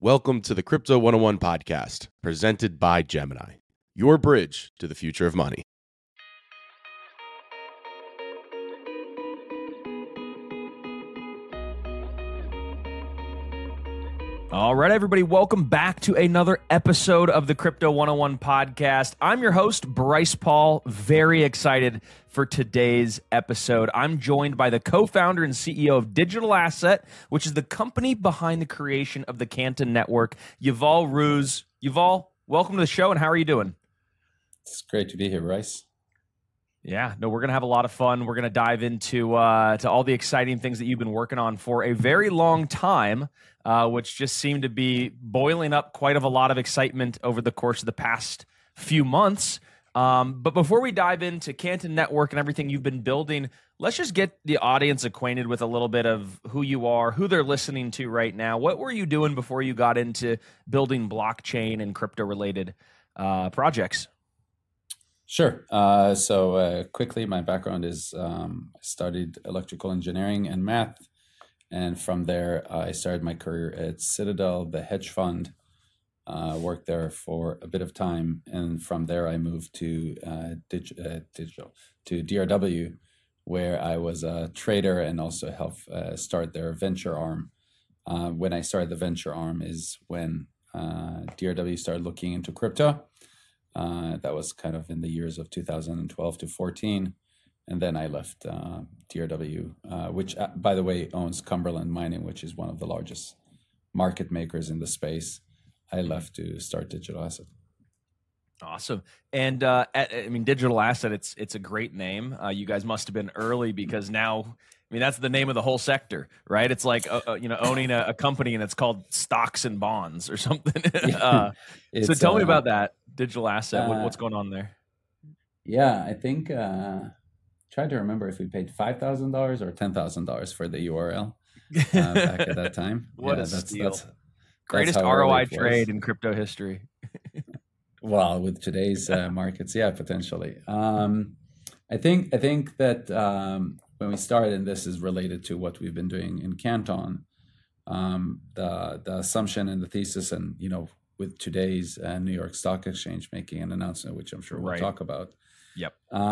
Welcome to the Crypto 101 podcast, presented by Gemini, your bridge to the future of money. All right, everybody, welcome back to another episode of the Crypto 101 podcast. I'm your host, Bryce Paul. Very excited for today's episode. I'm joined by the co-founder and CEO of Digital Asset, which is the company behind the creation of the Canton Network, Yuval Ruz. Yuval, welcome to the show, and how are you doing? It's great to be here, Bryce. Yeah, no, we're going to have a lot of fun. We're going to dive into to all the exciting things that you've been working on for a very long time, which just seemed to be boiling up quite a lot of excitement over the course of the past few months. But before we dive into Canton Network and everything you've been building, let's just get the audience acquainted with a little bit of who you are, who they're listening to right now. What were you doing before you got into building blockchain and crypto-related projects? Sure. Quickly, my background is I studied electrical engineering and math. And from there, I started my career at Citadel, the hedge fund, worked there for a bit of time. And from there, I moved to DRW, where I was a trader and also helped start their venture arm. When I started the venture arm is when DRW started looking into crypto. That was kind of in the years of 2012 to 14. And then I left DRW, which, by the way, owns Cumberland Mining, which is one of the largest market makers in the space. I left to start Digital Asset. Awesome. And Digital Asset, it's a great name. You guys must have been early because now, that's the name of the whole sector, right? It's like, owning a company and it's called stocks and bonds or something. So tell me about that, Digital Asset. What's going on there? Yeah, I think, trying to remember if we paid $5,000 or $10,000 for the URL back at that time. What a steal. Greatest ROI trade in crypto history. Well, with today's markets, yeah, potentially. I think that when we started, and this is related to what we've been doing in Canton, the assumption and the thesis, and with today's New York Stock Exchange making an announcement, which I'm sure we'll talk about. Yep.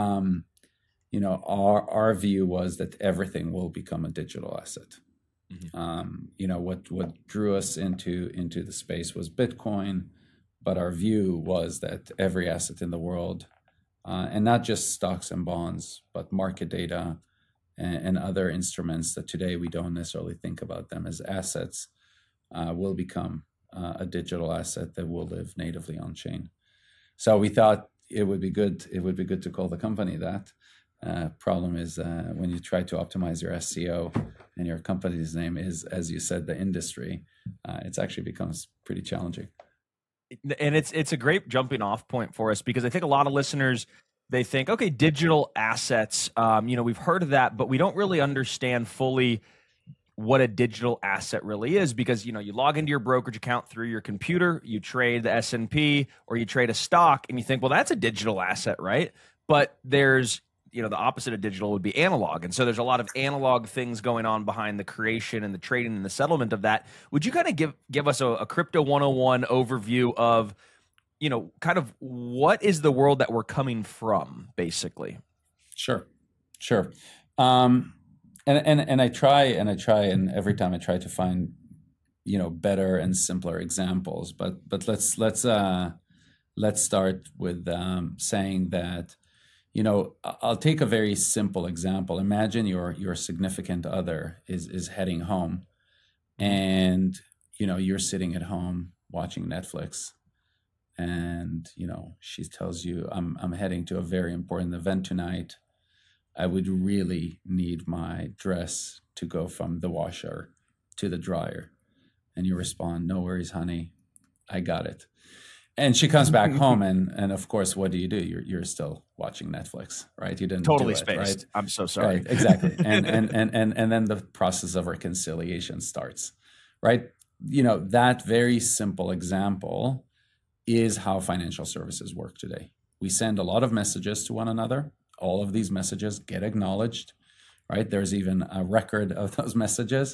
Our view was that everything will become a digital asset. Mm-hmm. What drew us into the space was Bitcoin, but our view was that every asset in the world, and not just stocks and bonds, but market data and other instruments that today we don't necessarily think about them as assets, will become a digital asset that will live natively on chain. So we thought it would be good to call the company that. Problem is when you try to optimize your SEO and your company's name is, as you said, the industry, it actually becomes pretty challenging. And it's a great jumping off point for us because I think a lot of listeners, they think, okay, digital assets, we've heard of that, but we don't really understand fully what a digital asset really is because, you log into your brokerage account through your computer, you trade the S&P or you trade a stock and you think, well, that's a digital asset, right? But there's, the opposite of digital would be analog. And so there's a lot of analog things going on behind the creation and the trading and the settlement of that. Would you kind of give us a Crypto 101 overview of, kind of what is the world that we're coming from, basically? Sure. And I try, and every time I try to find, better and simpler examples. But let's start with saying that, I'll take a very simple example. Imagine your significant other is heading home, and you're sitting at home watching Netflix, and she tells you, "I'm heading to a very important event tonight. I would really need my dress to go from the washer to the dryer." And you respond, "No worries, honey, I got it." And she comes back home, and of course, what do? You're still watching Netflix, right? You didn't totally do it, spaced. Right? I'm so sorry. Right, exactly. and then the process of reconciliation starts, right? That very simple example is how financial services work today. We send a lot of messages to one another. All of these messages get acknowledged, right? There's even a record of those messages.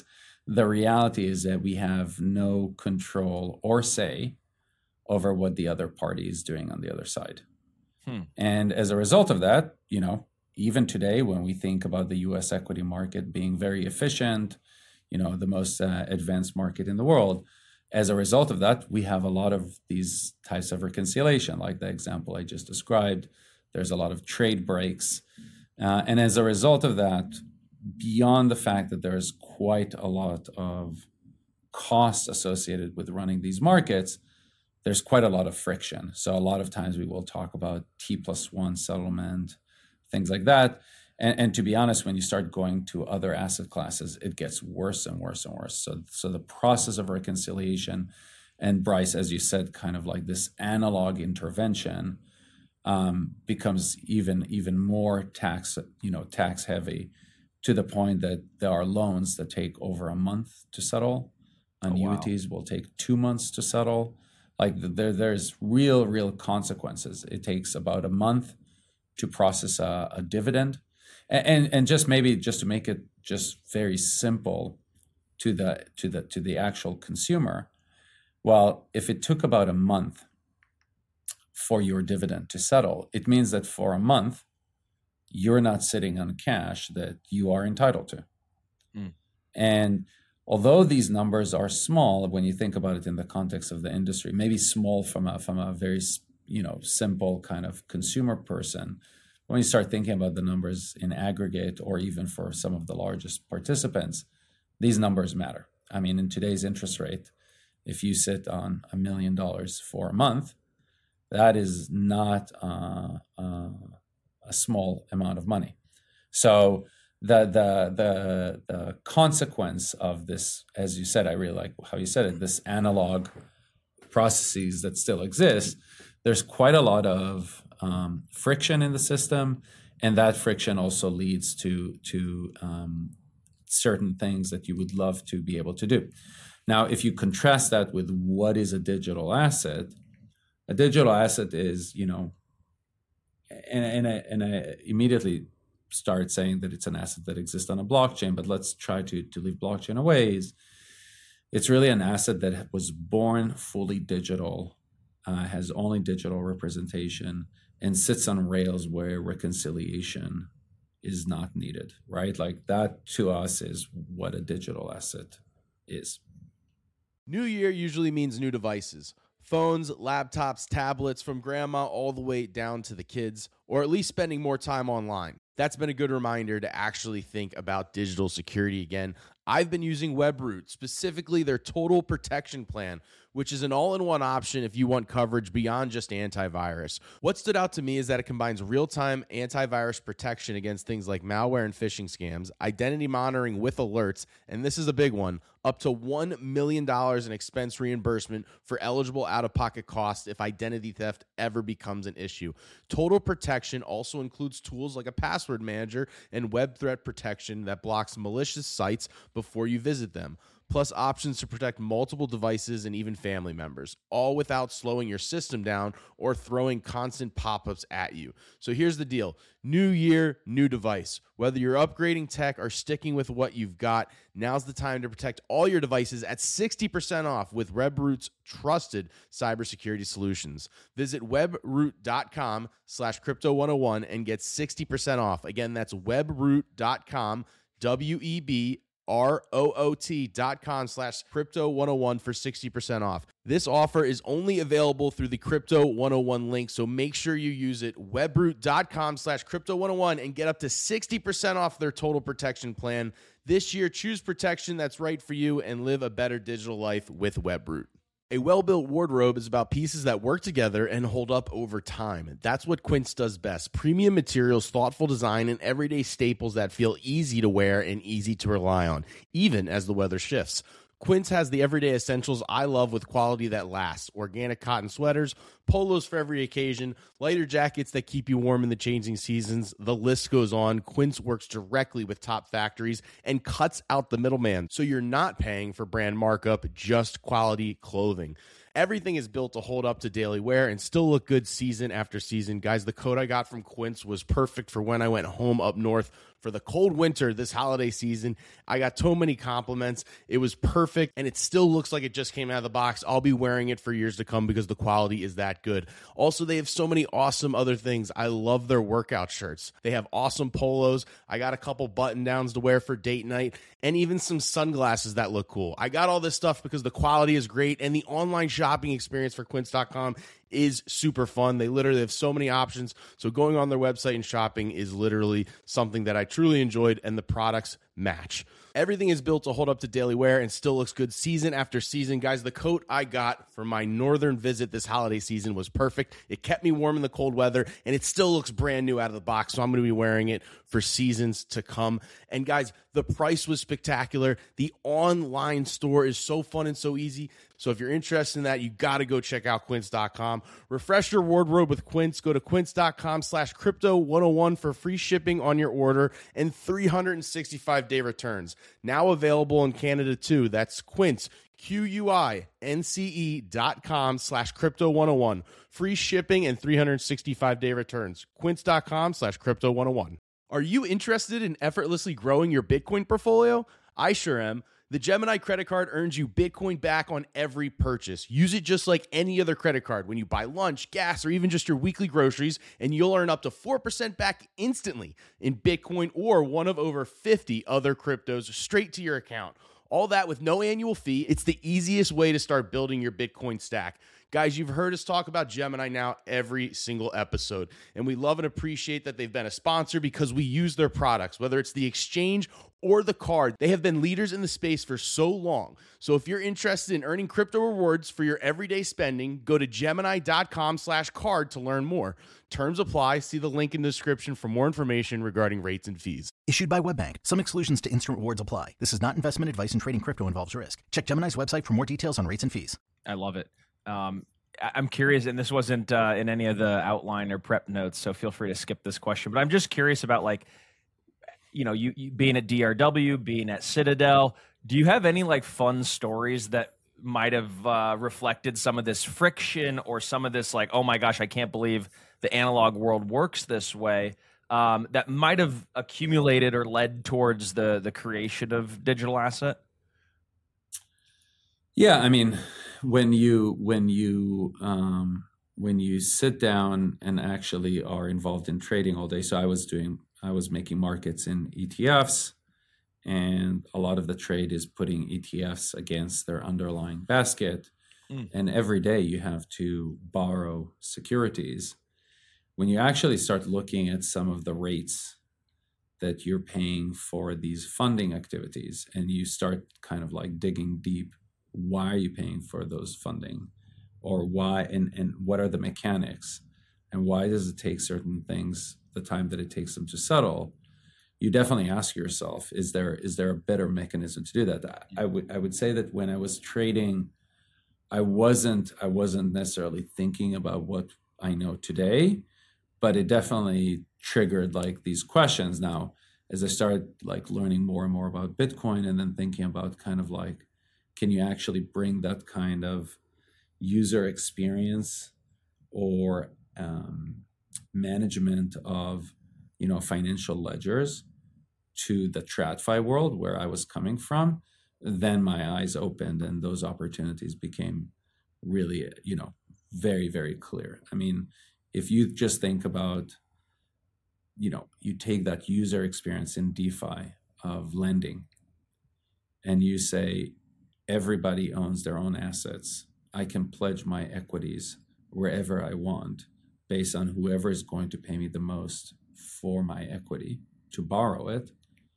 the reality is that we have no control or say over what the other party is doing on the other side. And as a result of that, even today, when we think about the US equity market being very efficient, the most advanced market in the world, as a result of that, we have a lot of these types of reconciliation, like the example I just described. There's a lot of trade breaks. And as a result of that, beyond the fact that there's quite a lot of costs associated with running these markets, there's quite a lot of friction. So a lot of times we will talk about T+1 settlement, things like that. And to be honest, when you start going to other asset classes, it gets worse and worse and worse. So the process of reconciliation, and Bryce, as you said, kind of like this analog intervention, becomes even more tax heavy, to the point that there are loans that take over a month to settle. Annuities will take 2 months to settle. Like there's real consequences. It takes about a month to process a dividend, and just to make it just very simple to the actual consumer. Well, if it took about a month for your dividend to settle, it means that for a month you're not sitting on cash that you are entitled to. And although these numbers are small, when you think about it in the context of the industry, maybe small from a very simple kind of consumer person, when you start thinking about the numbers in aggregate, or even for some of the largest participants, these numbers matter. I mean, in today's interest rate, if you sit on $1 million for a month, that is not a small amount of money. So the consequence of this, as you said, I really like how you said it, this analog processes that still exist, there's quite a lot of friction in the system, and that friction also leads to certain things that you would love to be able to do. Now, if you contrast that with what is a digital asset is, and I immediately start saying that it's an asset that exists on a blockchain, but let's try to leave blockchain away. It's really an asset that was born fully digital, has only digital representation, and sits on rails where reconciliation is not needed, right? Like that to us is what a digital asset is. New year usually means new devices. Phones, laptops, tablets, from grandma all the way down to the kids, or at least spending more time online. That's been a good reminder to actually think about digital security again. I've been using Webroot, specifically their Total Protection Plan, which is an all-in-one option if you want coverage beyond just antivirus. What stood out to me is that it combines real-time antivirus protection against things like malware and phishing scams, identity monitoring with alerts, and this is a big one, up to $1 million in expense reimbursement for eligible out-of-pocket costs if identity theft ever becomes an issue. Total Protection also includes tools like a password manager and web threat protection that blocks malicious sites before you visit them, plus options to protect multiple devices and even family members, all without slowing your system down or throwing constant pop-ups at you. So here's the deal. New year, new device. Whether you're upgrading tech or sticking with what you've got, now's the time to protect all your devices at 60% off with Webroot's trusted cybersecurity solutions. Visit webroot.com/crypto101 and get 60% off. Again, that's webroot.com, webroot.com/crypto101 for 60% off. This offer is only available through the Crypto 101 link, so make sure you use it. webroot.com/crypto101 and get up to 60% off their Total Protection Plan. This year, choose protection that's right for you and live a better digital life with Webroot. A well-built wardrobe is about pieces that work together and hold up over time. That's what Quince does best. Premium materials, thoughtful design, and everyday staples that feel easy to wear and easy to rely on, even as the weather shifts. Quince has the everyday essentials I love with quality that lasts. Organic cotton sweaters, polos for every occasion, lighter jackets that keep you warm in the changing seasons. The list goes on. Quince works directly with top factories and cuts out the middleman, so you're not paying for brand markup, just quality clothing. Everything is built to hold up to daily wear and still look good season after season. Guys, the coat I got from Quince was perfect for when I went home up north for the cold winter this holiday season. I got so many compliments. It was perfect, and it still looks like it just came out of the box. I'll be wearing it for years to come because the quality is that good. Also, they have so many awesome other things. I love their workout shirts. They have awesome polos. I got a couple button-downs to wear for date night, and even some sunglasses that look cool. I got all this stuff because the quality is great, and the online shopping experience for Quince.com is super fun. They literally have so many options. So going on their website and shopping is literally something that I truly enjoyed, and the products match. Everything is built to hold up to daily wear and still looks good season after season. Guys, the coat I got for my northern visit this holiday season was perfect. It kept me warm in the cold weather, and it still looks brand new out of the box, so I'm going to be wearing it for seasons to come. And guys, the price was spectacular. The online store is so fun and so easy. So if you're interested in that, you got to go check out Quince.com. Refresh your wardrobe with Quince. Go to Quince.com/crypto101 for free shipping on your order and 365-day returns. Now available in Canada too. That's Quince, QUINCE.com/crypto101. Free shipping and 365-day returns. Quince.com/crypto101. Are you interested in effortlessly growing your Bitcoin portfolio? I sure am. The Gemini credit card earns you Bitcoin back on every purchase. Use it just like any other credit card when you buy lunch, gas, or even just your weekly groceries, and you'll earn up to 4% back instantly in Bitcoin or one of over 50 other cryptos straight to your account. All that with no annual fee. It's the easiest way to start building your Bitcoin stack. Guys, you've heard us talk about Gemini now every single episode, and we love and appreciate that they've been a sponsor because we use their products, whether it's the exchange or the card. They have been leaders in the space for so long. So if you're interested in earning crypto rewards for your everyday spending, go to Gemini.com/card to learn more. Terms apply. See the link in the description for more information regarding rates and fees. Issued by WebBank. Some exclusions to instant rewards apply. This is not investment advice, and trading crypto involves risk. Check Gemini's website for more details on rates and fees. I love it. I'm curious, and this wasn't in any of the outline or prep notes, so feel free to skip this question. But I'm just curious about, like, you being at DRW, being at Citadel. Do you have any like fun stories that might have reflected some of this friction or some of this like, oh my gosh, I can't believe the analog world works this way, that might have accumulated or led towards the creation of digital asset? Yeah, I mean, when you sit down and actually are involved in trading all day. So I was making markets in ETFs, and a lot of the trade is putting ETFs against their underlying basket. And every day you have to borrow securities. When you actually start looking at some of the rates that you're paying for these funding activities, and you start kind of like digging deep, why are you paying for those funding, or why, and what are the mechanics, and why does it take certain things the time that it takes them to settle? You definitely ask yourself, is there a better mechanism to do that? I would say that when I was trading, I wasn't necessarily thinking about what I know today, but it definitely triggered like these questions. Now, as I started like learning more and more about Bitcoin, and then thinking about kind of like, can you actually bring that kind of user experience or management of financial ledgers to the TradFi world where I was coming from? Then my eyes opened, and those opportunities became really, very, very clear. I mean, if you just think about, you take that user experience in DeFi of lending, and you say, everybody owns their own assets. I can pledge my equities wherever I want based on whoever is going to pay me the most for my equity to borrow it.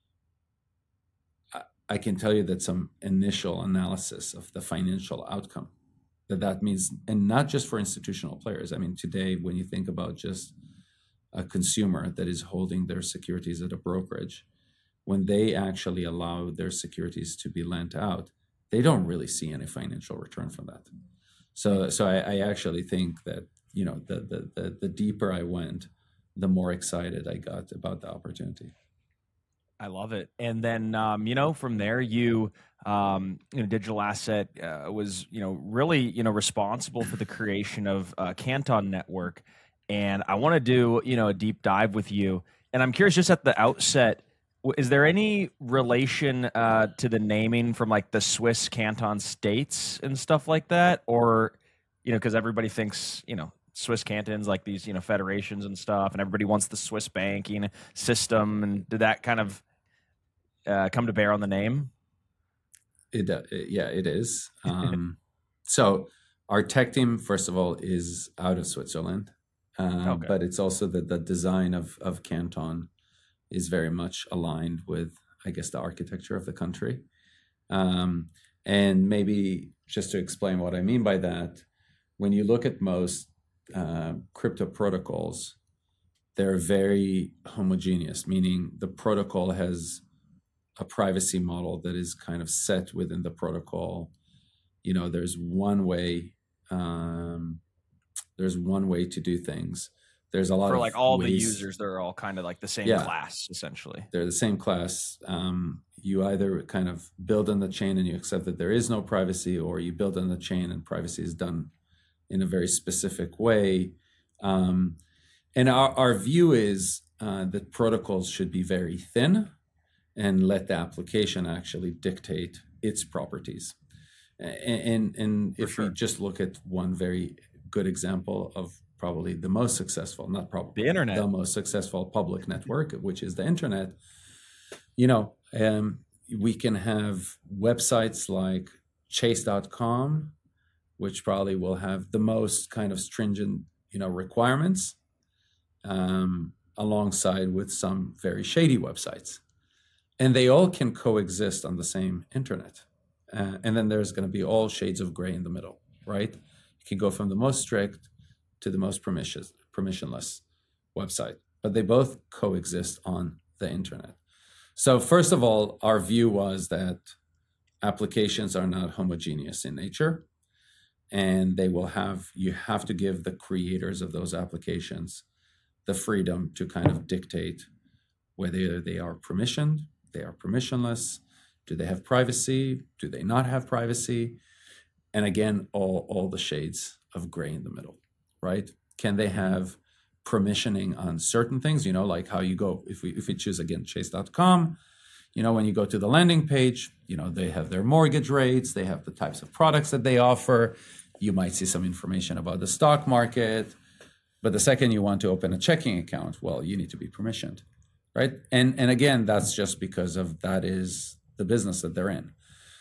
I can tell you that some initial analysis of the financial outcome that means, and not just for institutional players. I mean, today, when you think about just a consumer that is holding their securities at a brokerage, when they actually allow their securities to be lent out, they don't really see any financial return from that. So I actually think that, the deeper I went, the more excited I got about the opportunity. I love it. And then, from there, Digital Asset was, really, responsible for the creation of Canton Network. And I want to do, a deep dive with you. And I'm curious, just at the outset, is there any relation to the naming from like the Swiss canton states and stuff like that? Or, because everybody thinks, Swiss cantons like these, federations and stuff, and everybody wants the Swiss banking system. And did that kind of come to bear on the name? Yeah, it is. So our tech team, first of all, is out of Switzerland, Okay. but it's also that the design of Canton is very much aligned with, I guess, the architecture of the country. And maybe just to explain what I mean by that, when you look at most crypto protocols, they're very homogeneous, meaning the protocol has a privacy model that is kind of set within the protocol. There's one way. There's one way to do things. There's a lot for of like all ways. the users, they're all kind of like the same class, essentially. They're the same class. You either kind of build on the chain and you accept that there is no privacy, or you build on the chain and privacy is done in a very specific way. And our view is that protocols should be very thin and let the application actually dictate its properties. And if we just look at one very good example of probably the most successful, not probably, the internet, the most successful public network, which is the internet, we can have websites like chase.com, which probably will have the most kind of stringent, requirements, alongside with some very shady websites. And they all can coexist on the same internet. And then there's going to be all shades of gray in the middle, right? You can go from the most strict to the most permissionless website, but they both coexist on the internet. So first of all, our view was that applications are not homogeneous in nature, and you have to give the creators of those applications the freedom to kind of dictate whether they are permissioned, they are permissionless, do they have privacy, do they not have privacy, and again, all the shades of gray in the middle, right? Can they have permissioning on certain things, like how you go, if we choose again chase.com, when you go to the landing page, they have their mortgage rates, they have the types of products that they offer. You might see some information about the stock market, but the second you want to open a checking account, well, you need to be permissioned, right? And again, that's just because of that is the business that they're in.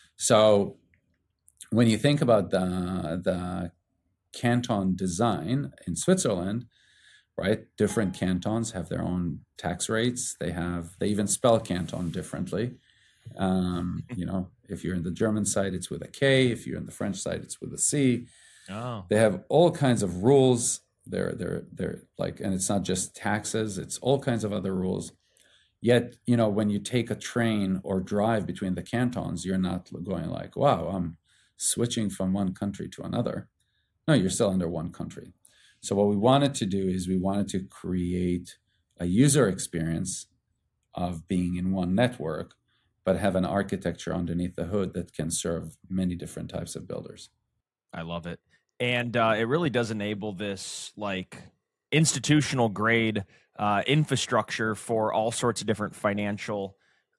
So when you think about the canton design in Switzerland, right? Different cantons have their own tax rates. They even spell canton differently. If you're in the German side, it's with a K. If you're in the French side, it's with a C. Oh. They have all kinds of rules. They're like, and it's not just taxes, it's all kinds of other rules. Yet, when you take a train or drive between the cantons, you're not going like, wow, I'm switching from one country to another. No, you're still under one country. So what we wanted to do is we wanted to create a user experience of being in one network, but have an architecture underneath the hood that can serve many different types of builders. I love it. And it really does enable this like institutional grade infrastructure for all sorts of different financial,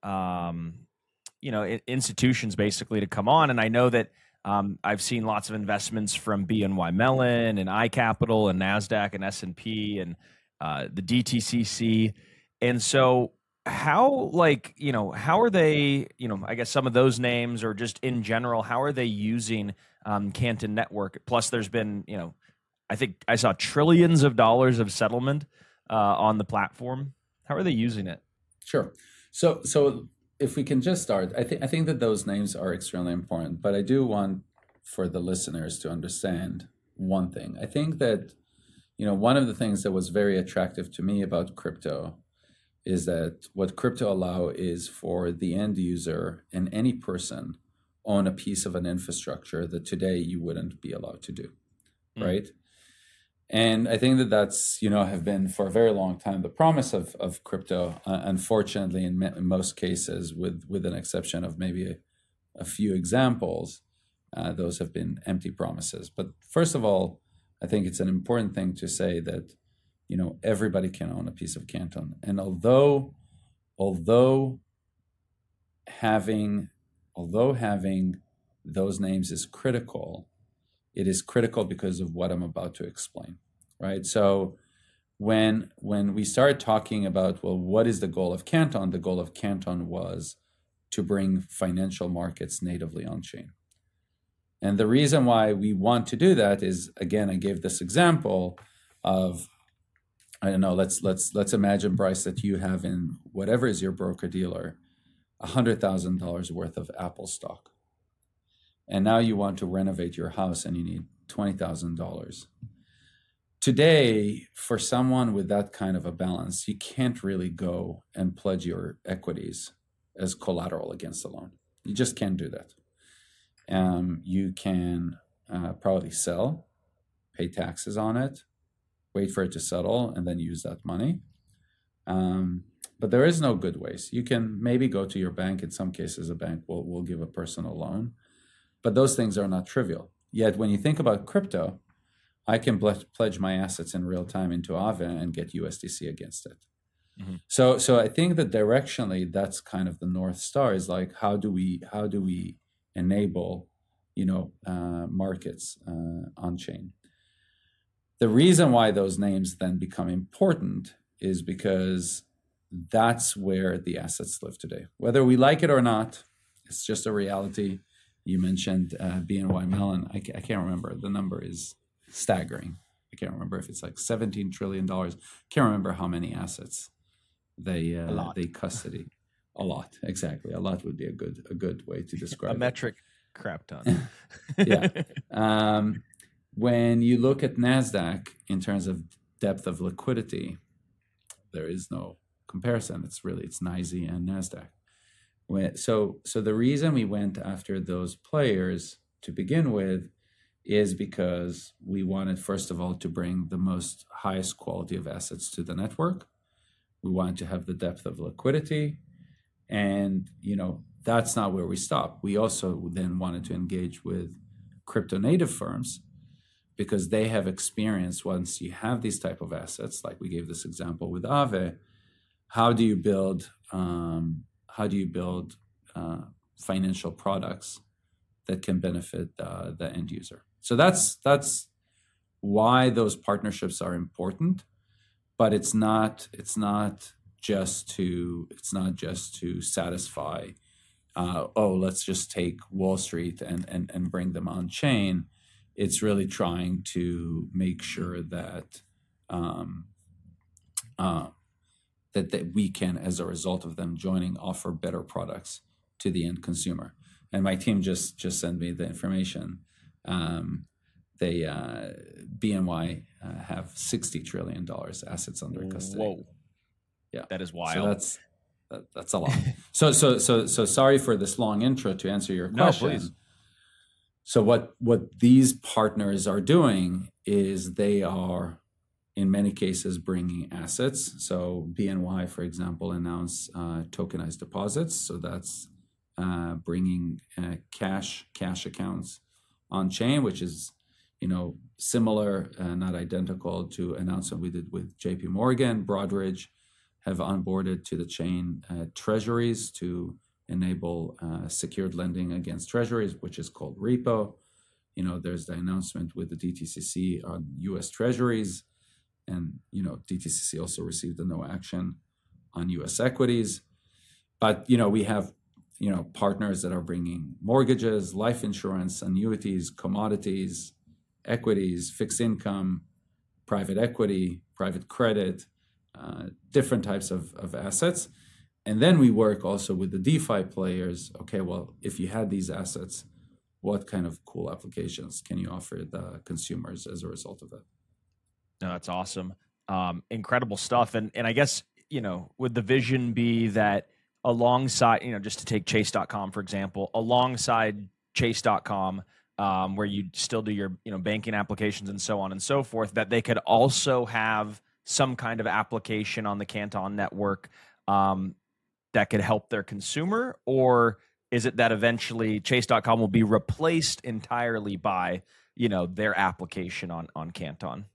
institutions basically to come on. And I know that I've seen lots of investments from BNY Mellon and iCapital and NASDAQ and S&P and the DTCC. And so how are they, I guess some of those names or just in general, how are they using Canton Network? Plus there's been, I think I saw trillions of dollars of settlement on the platform. How are they using it? Sure. So if we can just start, I think that those names are extremely important, but I do want for the listeners to understand one thing. I think that, one of the things that was very attractive to me about crypto is that what crypto allow is for the end user and any person own a piece of an infrastructure that today you wouldn't be allowed to do, right? And I think that that's, have been for a very long time the promise of crypto. Unfortunately, in most cases, with an exception of maybe a few examples, those have been empty promises. But first of all, I think it's an important thing to say that, everybody can own a piece of Canton. And although having those names is critical, it is critical because of what I'm about to explain, right? So when we started talking about, well, what is the goal of Canton? The goal of Canton was to bring financial markets natively on-chain. And the reason why we want to do that is, again, I gave this example of, I don't know, let's imagine, Bryce, that you have in whatever is your broker-dealer $100,000 worth of Apple stock. And now you want to renovate your house and you need $20,000. Today, for someone with that kind of a balance, you can't really go and pledge your equities as collateral against the loan. You just can't do that. You can probably sell, pay taxes on it, wait for it to settle, and then use that money. But there is no good ways. You can maybe go to your bank. In some cases, a bank will give a personal loan. But those things are not trivial. Yet when you think about crypto, I can pledge my assets in real time into Aave and get USDC against it. Mm-hmm. So I think that directionally, that's kind of the North Star, is like, how do we enable, markets on chain? The reason why those names then become important is because that's where the assets live today. Whether we like it or not, it's just a reality. You mentioned BNY Mellon. I can't remember. The number is staggering. I can't remember if it's like $17 trillion. Can't remember how many assets they custody. A lot, exactly. A lot would be a good way to describe a metric crap ton. Yeah. When you look at NASDAQ in terms of depth of liquidity, there is no comparison. It's NYSE and NASDAQ. So the reason we went after those players to begin with is because we wanted, first of all, to bring the most highest quality of assets to the network. We wanted to have the depth of liquidity. And, that's not where we stop. We also then wanted to engage with crypto native firms because they have experience. Once you have these type of assets, like we gave this example with Aave, how do you build financial products that can benefit the end user? So that's why those partnerships are important, but it's not just to satisfy. Let's just take Wall Street and bring them on chain. It's really trying to make sure that that we can, as a result of them joining, offer better products to the end consumer. And my team just sent me the information. BNY have $60 trillion assets under custody. Whoa. Yeah. That is wild. So that's a lot. So sorry for this long intro to answer your question. No, please. So what these partners are doing is they are, in many cases, bringing assets. So BNY, for example, announced tokenized deposits. So that's bringing cash accounts on chain, which is, similar, not identical to announcement we did with JP Morgan. Broadridge have onboarded to the chain treasuries to enable secured lending against treasuries, which is called repo. There's the announcement with the DTCC on U.S. treasuries. And, DTCC also received a no action on U.S. equities. But, we have, partners that are bringing mortgages, life insurance, annuities, commodities, equities, fixed income, private equity, private credit, different types of assets. And then we work also with the DeFi players. Okay, well, if you had these assets, what kind of cool applications can you offer the consumers as a result of that? No, that's awesome. Incredible stuff. And I guess, would the vision be that alongside, just to take Chase.com, for example, alongside Chase.com, where you still do your banking applications and so on and so forth, that they could also have some kind of application on the Canton network that could help their consumer? Or is it that eventually Chase.com will be replaced entirely by their application on Canton?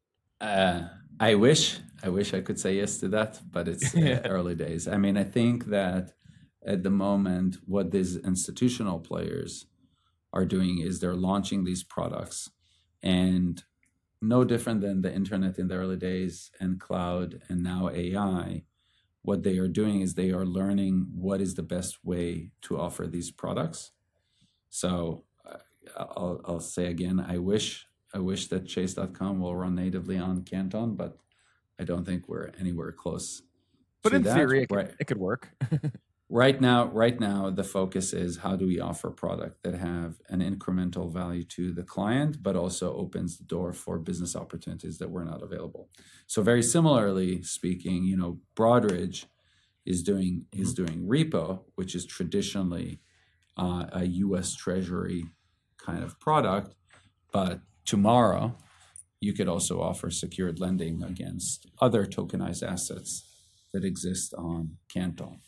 I wish I could say yes to that, but it's early days. I mean, I think that at the moment, what these institutional players are doing is they're launching these products, and no different than the internet in the early days and cloud and now AI, what they are doing is they are learning what is the best way to offer these products. So I'll say again, I wish that Chase.com will run natively on Canton, but I don't think we're anywhere close. But in that. theory, it could work. Right now, the focus is how do we offer a product that have an incremental value to the client, but also opens the door for business opportunities that were not available. So very similarly speaking, Broadridge is doing repo, which is traditionally a U.S. Treasury kind of product, but tomorrow you could also offer secured lending against other tokenized assets that exist on Canton.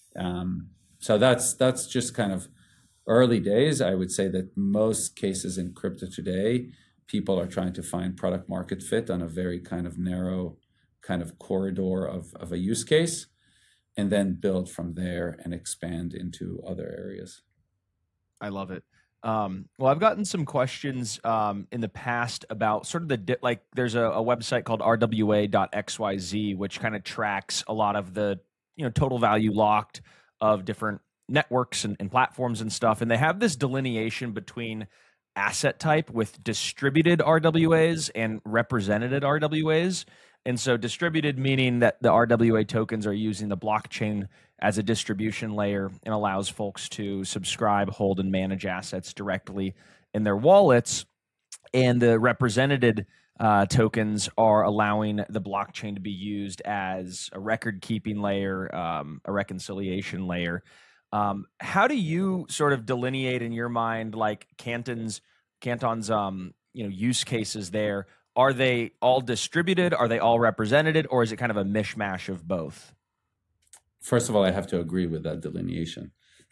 So that's just kind of early days. I would say that most cases in crypto today, people are trying to find product market fit on a very kind of narrow kind of corridor of a use case, and then build from there and expand into other areas. I love it. Well, I've gotten some questions in the past about sort of there's a website called rwa.xyz, which kind of tracks a lot of the total value locked of different networks and platforms and stuff. And they have this delineation between asset type with distributed RWAs and represented RWAs. And so distributed meaning that the RWA tokens are using the blockchain as a distribution layer and allows folks to subscribe, hold, and manage assets directly in their wallets. And the represented tokens are allowing the blockchain to be used as a record-keeping layer, a reconciliation layer. How do you sort of delineate in your mind, like Canton's use cases there? Are they all distributed? Are they all represented? Or is it kind of a mishmash of both? First of all, I have to agree with that delineation.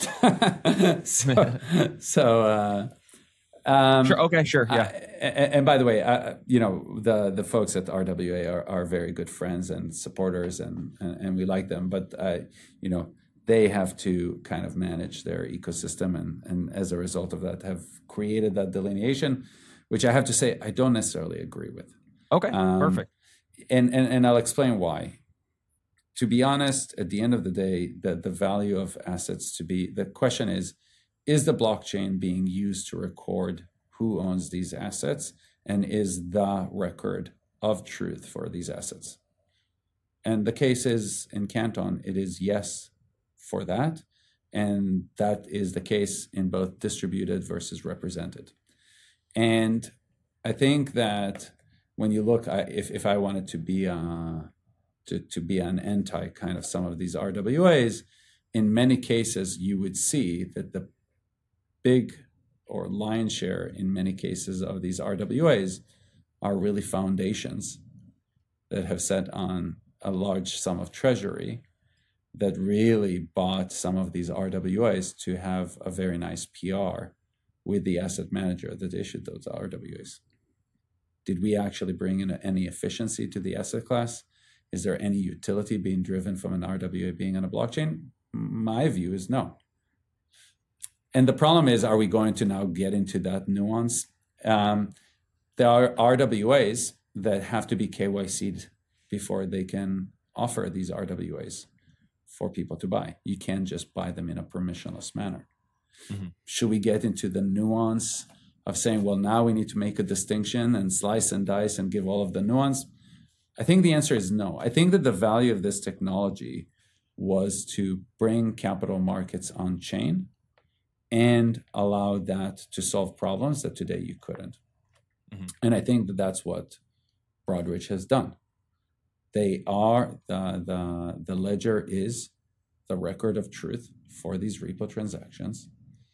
Sure. Okay. Sure. Yeah. And by the way, the folks at RWA are very good friends and supporters, and we like them. But they have to kind of manage their ecosystem, and as a result of that, have created that delineation, which I have to say I don't necessarily agree with. Okay. Perfect. And I'll explain why. To be honest, at the end of the day, the value of assets the question is the blockchain being used to record who owns these assets, and is the record of truth for these assets? And the case is in Canton, it is yes for that. And that is the case in both distributed versus represented. And I think that when you look, if I wanted to be to be an anti kind of some of these RWAs, in many cases you would see that the big or lion's share in many cases of these RWAs are really foundations that have set on a large sum of treasury that really bought some of these RWAs to have a very nice PR with the asset manager that issued those RWAs. Did we actually bring in any efficiency to the asset class? Is there any utility being driven from an RWA being on a blockchain? My view is no. And the problem is, are we going to now get into that nuance? There are RWAs that have to be KYC'd before they can offer these RWAs for people to buy. You can't just buy them in a permissionless manner. Mm-hmm. Should we get into the nuance of saying, well, now we need to make a distinction and slice and dice and give all of the nuance? I think the answer is no. I think that the value of this technology was to bring capital markets on chain and allow that to solve problems that today you couldn't. Mm-hmm. And I think that that's what Broadridge has done. They are, the ledger is the record of truth for these repo transactions.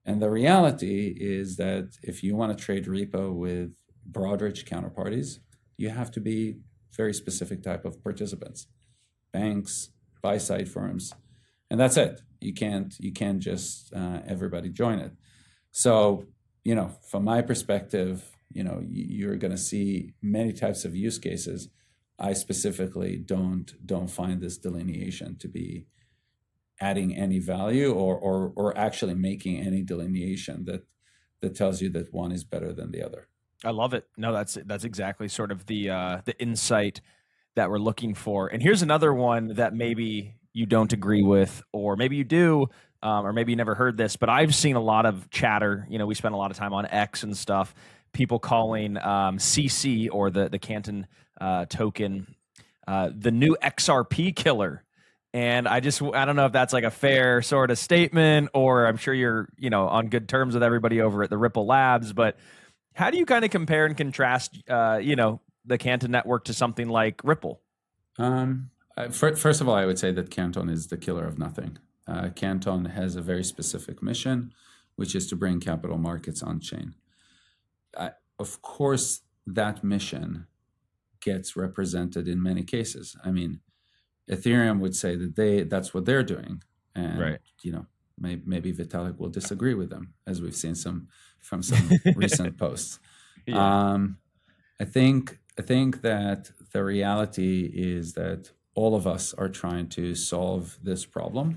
And the reality is that if you want to trade repo with Broadridge counterparties, you have to be very specific type of participants, banks, buy-side firms, and that's it. You can't just everybody join it. So, from my perspective, you're going to see many types of use cases. I specifically don't find this delineation to be adding any value or actually making any delineation that tells you that one is better than the other. I love it. No, that's exactly sort of the insight that we're looking for. And here's another one that maybe you don't agree with, or maybe you do, or maybe you never heard this, but I've seen a lot of chatter. We spend a lot of time on X and stuff. People calling CC, or the Canton token, the new XRP killer. And I don't know if that's like a fair sort of statement, or I'm sure you're, on good terms with everybody over at the Ripple Labs, but how do you kind of compare and contrast, the Canton network to something like Ripple? First of all, I would say that Canton is the killer of nothing. Canton has a very specific mission, which is to bring capital markets on chain. Of course, that mission gets represented in many cases. I mean, Ethereum would say that that's what they're doing, and right. Maybe Vitalik will disagree with them, as we've seen from some recent posts. Yeah. I think that the reality is that all of us are trying to solve this problem.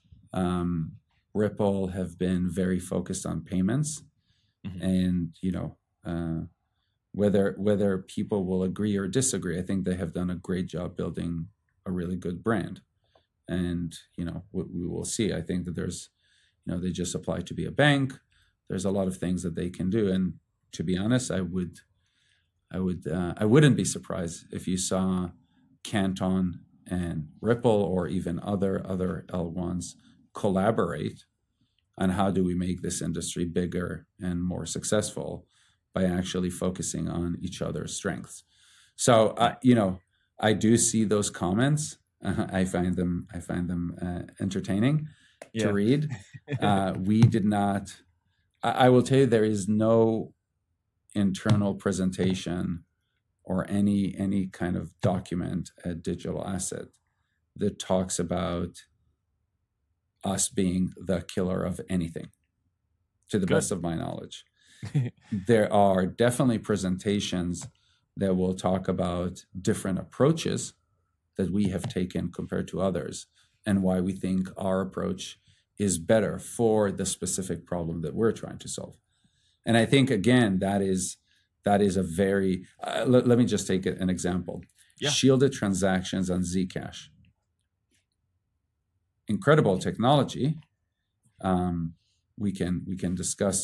Ripple have been very focused on payments, and whether people will agree or disagree, I think they have done a great job building a really good brand. And we will see. I think that there's they just apply to be a bank. There's a lot of things that they can do, and to be honest, I wouldn't be surprised if you saw Canton and Ripple, or even other L1s, collaborate on how do we make this industry bigger and more successful by actually focusing on each other's strengths. So I do see those comments. I find them entertaining to read. We did not. I will tell you, there is no internal presentation or any kind of document at Digital Asset that talks about us being the killer of anything, to the best of my knowledge. There are definitely presentations that will talk about different approaches that we have taken compared to others, and why we think our approach is better for the specific problem that we're trying to solve. And I think, again, that is a very, let me just take an example. Yeah. Shielded transactions on Zcash. Incredible technology. We can discuss,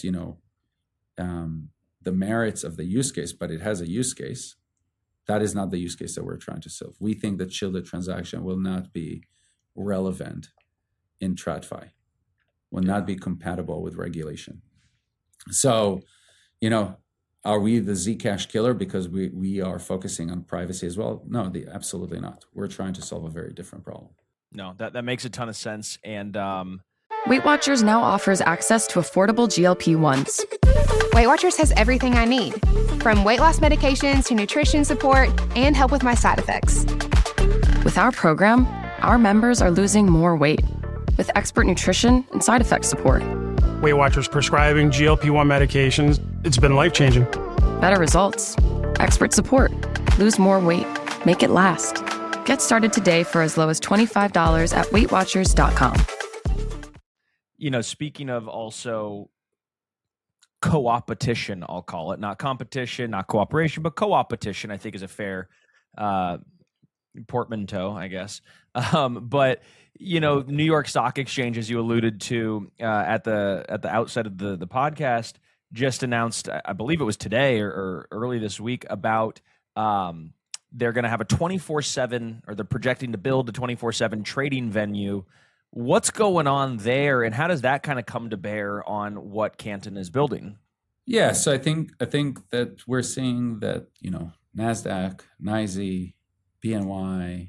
the merits of the use case, but it has a use case. That is not the use case that we're trying to solve. We think that shielded transaction will not be relevant in TradFi, will not be compatible with regulation. So, are we the Zcash killer because we are focusing on privacy as well? No, absolutely not. We're trying to solve a very different problem. No, that makes a ton of sense. And Weight Watchers now offers access to affordable GLP-1s. Weight Watchers has everything I need, from weight loss medications to nutrition support and help with my side effects. With our program, our members are losing more weight with expert nutrition and side effect support. Weight Watchers prescribing GLP-1 medications, it's been life-changing. Better results, expert support, lose more weight, make it last. Get started today for as low as $25 at WeightWatchers.com. Speaking of also co-opetition, I'll call it, not competition, not cooperation, but co-opetition, I think is a fair portmanteau, I guess. But New York Stock Exchange, as you alluded to at the outset of the podcast, just announced, I believe it was today or early this week, about they're going to have a 24/7, or they're projecting to build a 24/7 trading venue. What's going on there, and how does that kind of come to bear on what Canton is building? Yeah, so I think that we're seeing that NASDAQ, NYSE, BNY,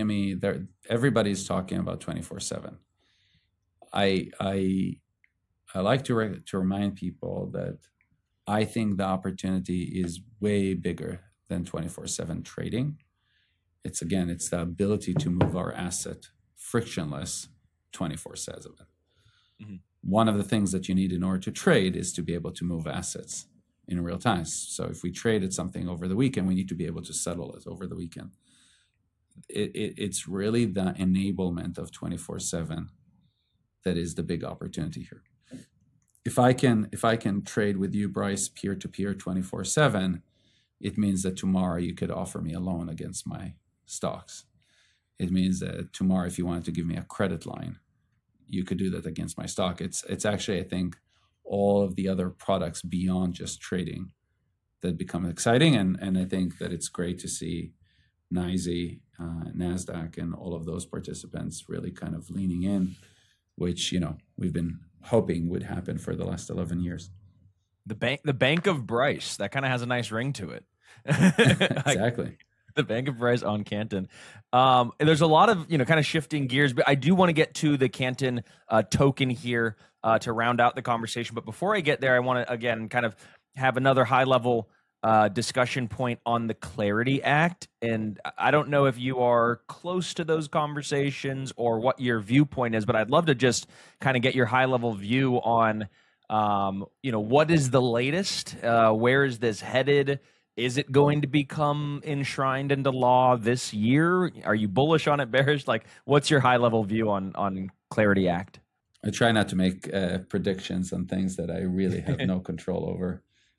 CME, everybody's talking about 24/7. I I like to remind people that I think the opportunity is way bigger than 24/7 trading. It's the ability to move our asset frictionless 24/7. Mm-hmm. One of the things that you need in order to trade is to be able to move assets in real time. So if we traded something over the weekend, we need to be able to settle it over the weekend. It's really the enablement of 24/7 that is the big opportunity here. If I can trade with you, Bryce, peer to peer 24/7, it means that tomorrow you could offer me a loan against my stocks. It means that tomorrow, if you wanted to give me a credit line, you could do that against my stock. It's actually, I think, all of the other products beyond just trading that become exciting. And I think that it's great to see NYSE, NASDAQ, and all of those participants really kind of leaning in, which, we've been hoping would happen for the last 11 years. The Bank of Bryce, that kind of has a nice ring to it. Exactly. The Bank of Bryce on Canton. There's a lot of, kind of shifting gears, but I do want to get to the Canton token here to round out the conversation. But before I get there, I want to, again, kind of have another high level discussion point on the Clarity Act. And I don't know if you are close to those conversations or what your viewpoint is, but I'd love to just kind of get your high level view on, what is the latest? Where is this headed? Is it going to become enshrined into law this year? Are you bullish on it, bearish? Like, what's your high level view on Clarity Act? I try not to make predictions on things that I really have no control over.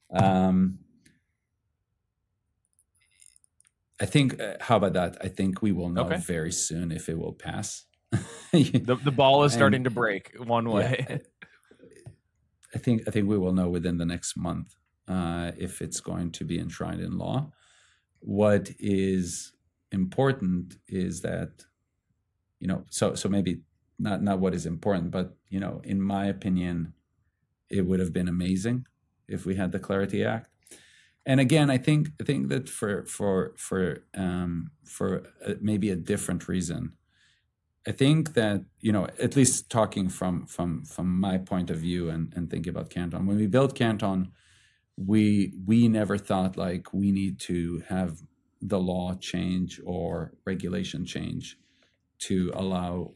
I think, how about that? I think we will know very soon if it will pass. The ball is starting to break one way. Yeah, I think we will know within the next month if it's going to be enshrined in law. What is important is that, so maybe not what is important, but, in my opinion, it would have been amazing if we had the Clarity Act. And again, I think that for maybe a different reason, I think that, at least talking from my point of view and thinking about Canton, when we built Canton, we never thought like we need to have the law change or regulation change to allow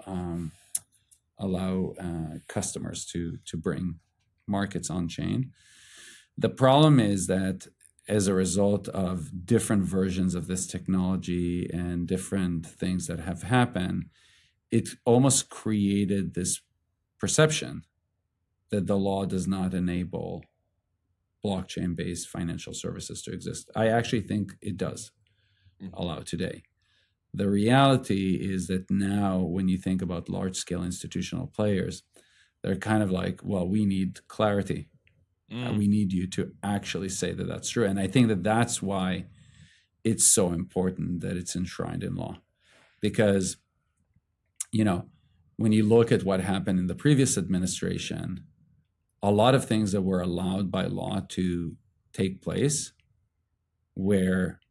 customers to bring markets on chain. The problem is that as a result of different versions of this technology and different things that have happened, it almost created this perception that the law does not enable blockchain-based financial services to exist. I actually think it does allow today. The reality is that now when you think about large-scale institutional players, they're kind of like, well, we need clarity. We need you to actually say that that's true. And I think that that's why it's so important that it's enshrined in law. Because, when you look at what happened in the previous administration, a lot of things that were allowed by law to take place were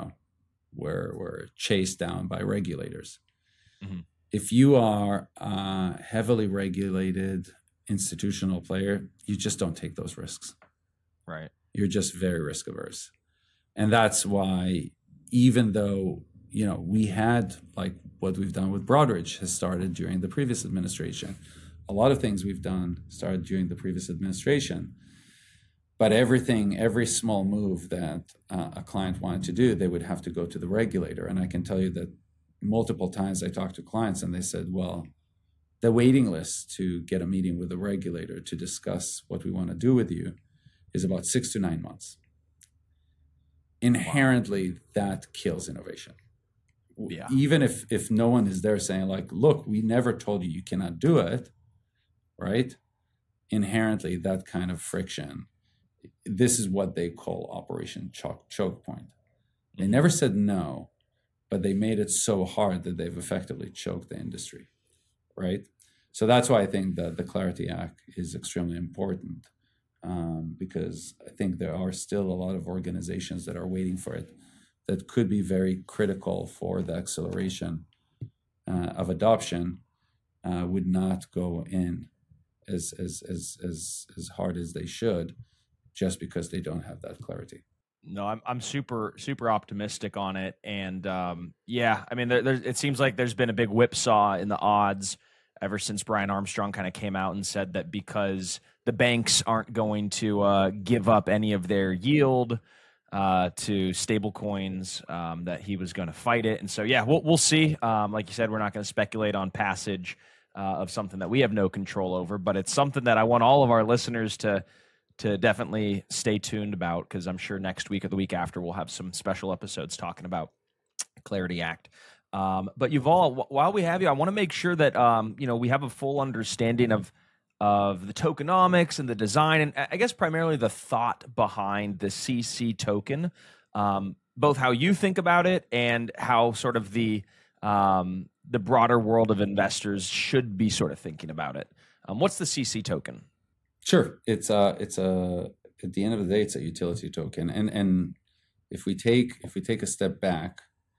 chased down by regulators. Mm-hmm. If you are a heavily regulated institutional player, you just don't take those risks. Right. You're just very risk averse. And that's why, even though, we had like what we've done with Broadridge has started during the previous administration. A lot of things we've done started during the previous administration. But every small move that a client wanted to do, they would have to go to the regulator. And I can tell you that multiple times I talked to clients and they said, well, the waiting list to get a meeting with the regulator to discuss what we want to do with you is about 6 to 9 months. Inherently, that kills innovation. Yeah. Even if no one is there saying like, look, we never told you cannot do it, right? Inherently, that kind of friction, this is what they call Operation Choke Point. They never said no, but they made it so hard that they've effectively choked the industry, right? So that's why I think that the Clarity Act is extremely important, because I think there are still a lot of organizations that are waiting for it that could be very critical for the acceleration of adoption, would not go in as hard as they should, just because they don't have that clarity. No, I'm super optimistic on it, and yeah, I mean, it seems like there's been a big whipsaw in the odds ever since Brian Armstrong kind of came out and said that because the banks aren't going to give up any of their yield to stable coins, that he was going to fight it. And so, yeah, we'll see. Like you said, we're not going to speculate on passage of something that we have no control over, but it's something that I want all of our listeners to definitely stay tuned about, because I'm sure next week or the week after we'll have some special episodes talking about Clarity Act. But Yuval, while we have you, I want to make sure that we have a full understanding of the tokenomics and the design, and I guess primarily the thought behind the CC token, both how you think about it and how sort of the broader world of investors should be sort of thinking about it. What's the CC token? Sure, it's at the end of the day, it's a utility token, and if we take a step back,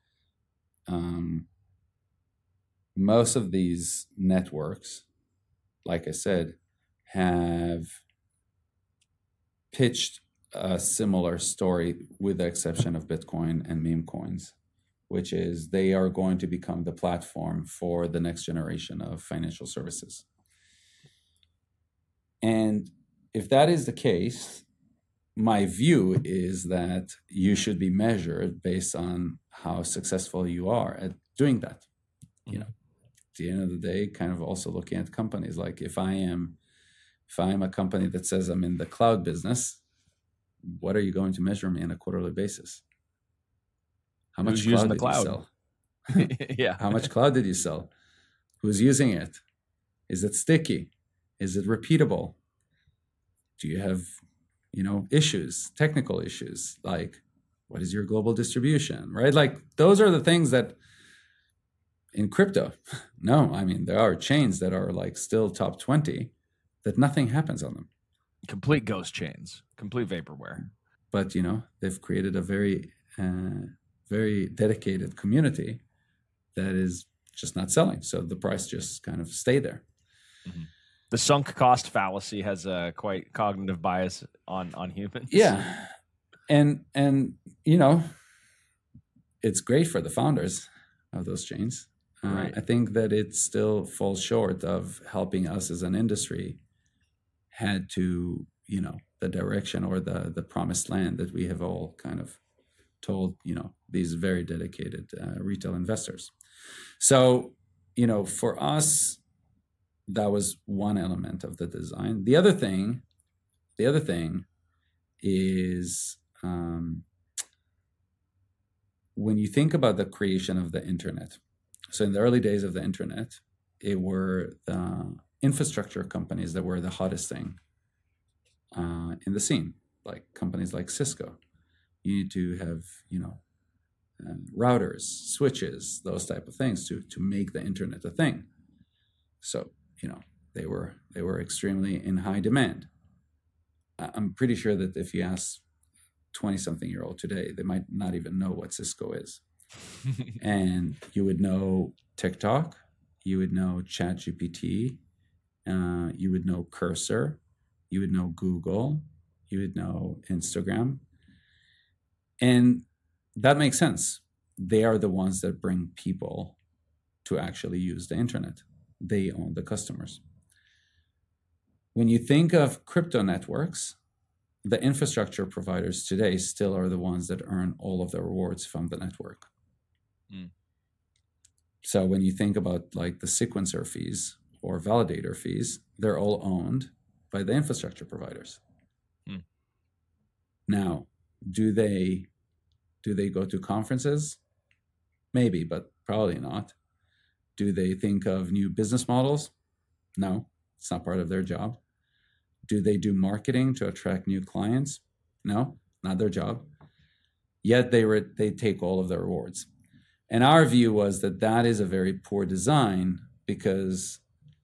most of these networks, like I said, have pitched a similar story, with the exception of Bitcoin and meme coins, which is they are going to become the platform for the next generation of financial services. And if that is the case, my view is that you should be measured based on how successful you are at doing that. You know, at the end of the day, kind of also looking at companies, like if I am a company that says I'm in the cloud business, what are you going to measure me on a quarterly basis? How much cloud did you sell? Yeah. How much cloud did you sell? Who's using it? Is it sticky? Is it repeatable? Do you have, issues, technical issues? Like, what is your global distribution, right? Like, those are the things that in crypto, no, I mean, there are chains that are like still top 20 that nothing happens on them. Complete ghost chains, complete vaporware. But, they've created a very, very dedicated community that is just not selling. So the price just kind of stay there. Mm-hmm. The sunk cost fallacy has a quite cognitive bias on humans. Yeah. And it's great for the founders of those chains. Right. I think that it still falls short of helping us as an industry head to, the direction or the promised land that we have all kind of told, these very dedicated retail investors. So, for us, that was one element of the design. The other thing is when you think about the creation of the internet. So in the early days of the internet, it were the infrastructure companies that were the hottest thing in the scene, like companies like Cisco. You need to have, routers, switches, those type of things to make the internet a thing. So, they were extremely in high demand. I'm pretty sure that if you ask 20-something-year-old today, they might not even know what Cisco is. And you would know TikTok, you would know ChatGPT, you would know Cursor, you would know Google, you would know Instagram. And that makes sense. They are the ones that bring people to actually use the internet. They own the customers. When you think of crypto networks, the infrastructure providers today still are the ones that earn all of the rewards from the network. Mm. So when you think about like the sequencer fees or validator fees, they're all owned by the infrastructure providers. Mm. Now, do they go to conferences? Maybe, but probably not. Do they think of new business models? No, it's not part of their job. Do they do marketing to attract new clients? No, not their job. Yet they take all of the rewards. And our view was that is a very poor design because,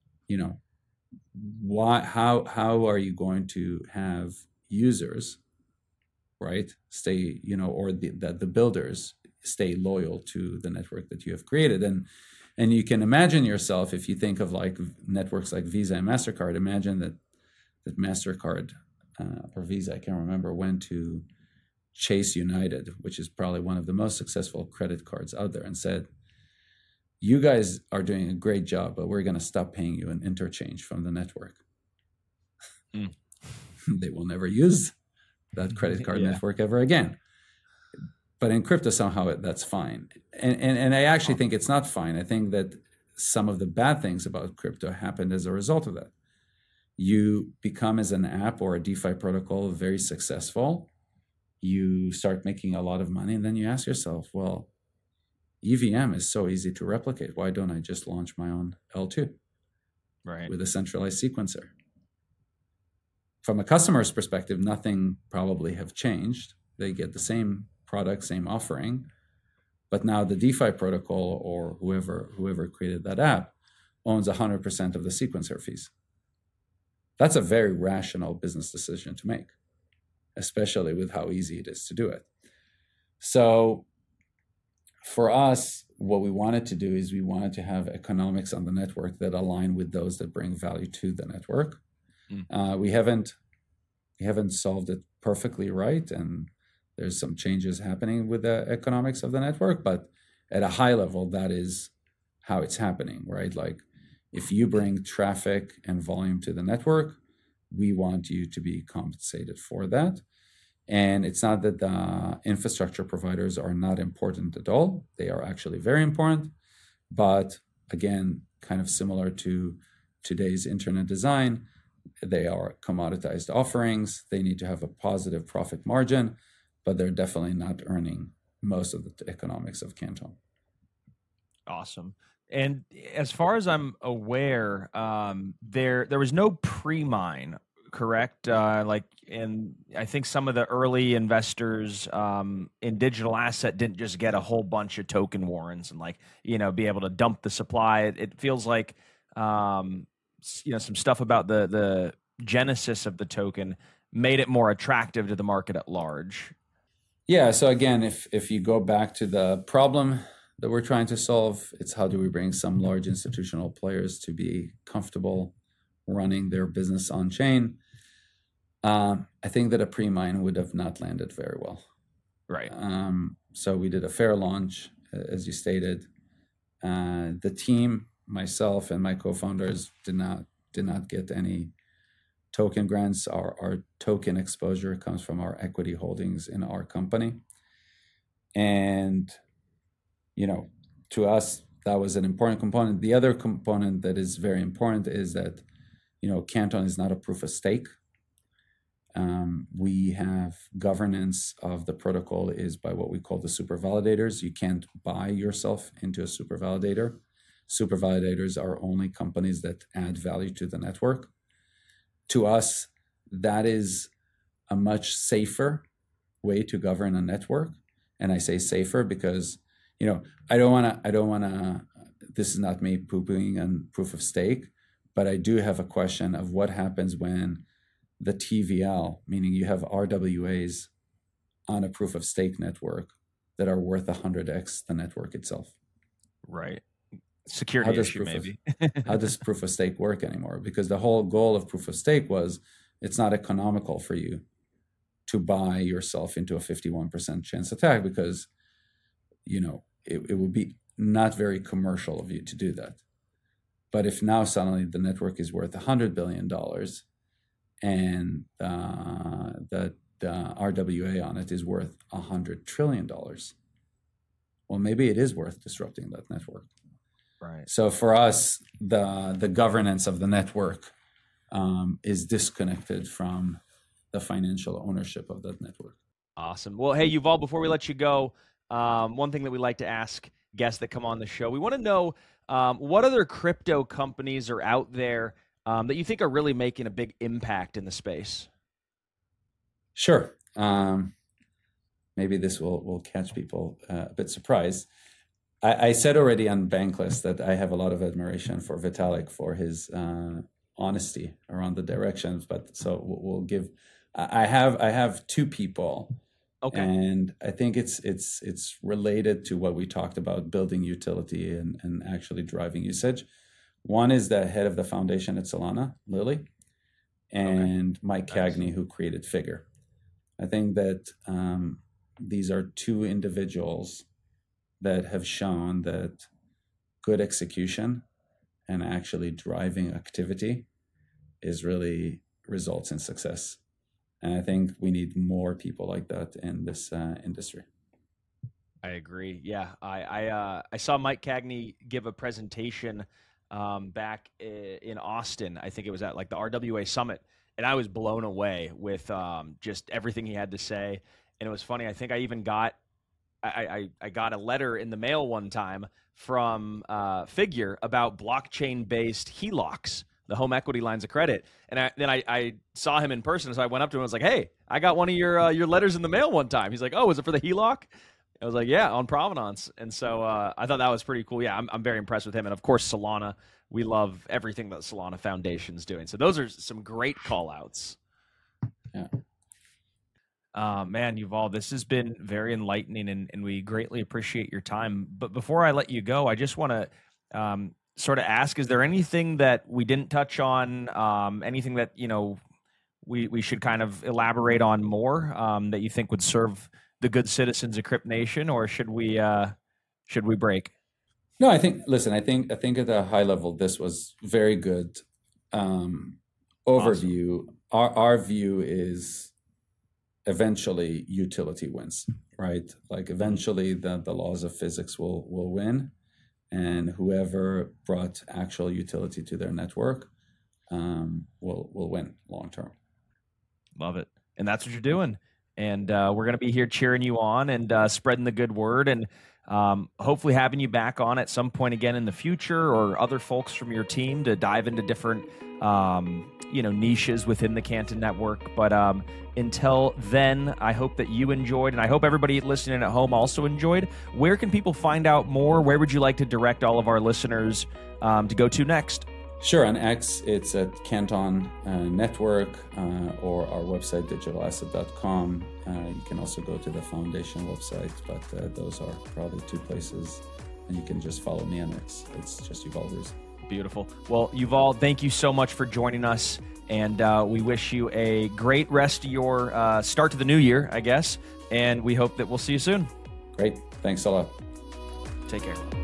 how are you going to have users, right, stay, or the builders stay loyal to the network that you have created? And And you can imagine yourself, if you think of like networks like Visa and MasterCard, imagine that MasterCard or Visa, I can't remember, went to Chase United, which is probably one of the most successful credit cards out there, and said, you guys are doing a great job, but we're going to stop paying you an interchange from the network. They will never use that credit card network ever again. But in crypto, somehow that's fine. And I actually think it's not fine. I think that some of the bad things about crypto happened as a result of that. You become, as an app or a DeFi protocol, very successful. You start making a lot of money, and then you ask yourself, well, EVM is so easy to replicate. Why don't I just launch my own L2 with a centralized sequencer? From a customer's perspective, nothing probably have changed. They get the same product, same offering, but now the DeFi protocol or whoever created that app owns 100% of the sequencer fees. That's a very rational business decision to make, especially with how easy it is to do it. So for us, what we wanted to do is we wanted to have economics on the network that align with those that bring value to the network. We haven't solved it perfectly right, and there's some changes happening with the economics of the network, but at a high level, that is how it's happening, right? Like, if you bring traffic and volume to the network, we want you to be compensated for that. And it's not that the infrastructure providers are not important at all. They are actually very important. But again, kind of similar to today's internet design, they are commoditized offerings. They need to have a positive profit margin, but they're definitely not earning most of the economics of Canton. Awesome. And as far as I'm aware, there was no pre-mine, correct? And I think some of the early investors in digital asset didn't just get a whole bunch of token warrants and be able to dump the supply. It feels like some stuff about the genesis of the token made it more attractive to the market at large. Yeah. So again, if you go back to the problem that we're trying to solve, it's how do we bring some large institutional players to be comfortable running their business on chain. I think that a pre-mine would have not landed very well. Right. So we did a fair launch, as you stated. The team, myself and my co-founders, did not get any token grants. Our token exposure comes from our equity holdings in our company. And, to us, that was an important component. The other component that is very important is that, Canton is not a proof of stake. We have governance of the protocol is by what we call the super validators. You can't buy yourself into a super validator. Super validators are only companies that add value to the network. To us, that is a much safer way to govern a network. And I say safer because, I don't want to, this is not me poo-pooing on proof of stake, but I do have a question of what happens when the TVL, meaning you have RWAs on a proof of stake network that are worth 100x the network itself. Right. Security issue, maybe. How does proof of stake work anymore? Because the whole goal of proof of stake was it's not economical for you to buy yourself into a 51% chance attack because, it would be not very commercial of you to do that. But if now suddenly the network is worth $100 billion and the RWA on it is worth $100 trillion, well, maybe it is worth disrupting that network. Right. So for us, the governance of the network is disconnected from the financial ownership of that network. Awesome. Well, hey, Yuval, before we let you go, one thing that we like to ask guests that come on the show, we want to know what other crypto companies are out there that you think are really making a big impact in the space. Sure. Maybe this will catch people a bit surprised. I said already on Bankless that I have a lot of admiration for Vitalik for his honesty around the directions. But so we'll give. I have two people Okay. And I think it's related to what we talked about, building utility and actually driving usage. One is the head of the foundation at Solana, Lily, and Mike Cagney, who created Figure. I think that these are two individuals that have shown that good execution and actually driving activity is really results in success. And I think we need more people like that in this industry. I agree. Yeah, I saw Mike Cagney give a presentation back in Austin. I think it was at like the RWA Summit, and I was blown away with just everything he had to say. And it was funny. I think I even got I got a letter in the mail one time from Figure about blockchain-based HELOCs, the home equity lines of credit. And then I saw him in person, so I went up to him and was like, "Hey, I got one of your letters in the mail one time." He's like, "Oh, was it for the HELOC?" I was like, "Yeah, on Provenance." And so I thought that was pretty cool. Yeah, I'm very impressed with him. And of course, Solana. We love everything that Solana Foundation's doing. So those are some great call-outs. Yeah. Man, Yuval, this has been very enlightening, and we greatly appreciate your time. But before I let you go, I just want to sort of ask, is there anything that we didn't touch on, anything that, we should kind of elaborate on more that you think would serve the good citizens of Crypt Nation, or should we break? No, I think at a high level, this was very good overview. Awesome. Our view is eventually utility wins, right? Like eventually the laws of physics will win, and whoever brought actual utility to their network will win long term. Love it. And that's what you're doing. And we're going to be here cheering you on and spreading the good word, and hopefully having you back on at some point again in the future, or other folks from your team to dive into different niches within the Canton network. But until then, I hope that you enjoyed, and I hope everybody listening at home also enjoyed. Where can people find out more? Where would you like to direct all of our listeners to go to next? Sure. On X, it's at Canton Network or our website, digitalasset.com. You can also go to the foundation website, but those are probably two places. And you can just follow me on X. It's just Yuval Ruz. Beautiful. Well, Yuval, thank you so much for joining us. And we wish you a great rest of your start to the new year, I guess. And we hope that we'll see you soon. Great. Thanks a lot. Take care.